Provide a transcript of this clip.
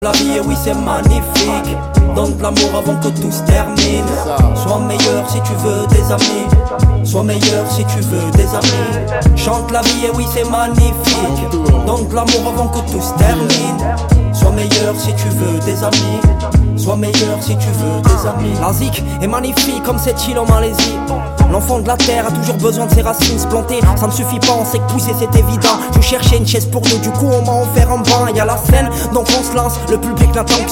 La vie, et oui c'est magnifique. Donne de l'amour avant que tout se termine. Sois meilleur si tu veux des amis. Sois meilleur si tu veux des amis. Chante la vie, et oui c'est magnifique. Donne de l'amour avant que tout se termine. Sois meilleur si tu veux des amis. Sois meilleur si tu veux des amis. La zik est magnifique comme cette île en Malaisie. L'enfant de la terre a toujours besoin de ses racines se planter. Ça ne suffit pas, on sait que pousser c'est évident. Je cherchais une chaise pour deux, du coup on m'a offert un bain. Y'a la scène, donc on se lance, le public n'attend que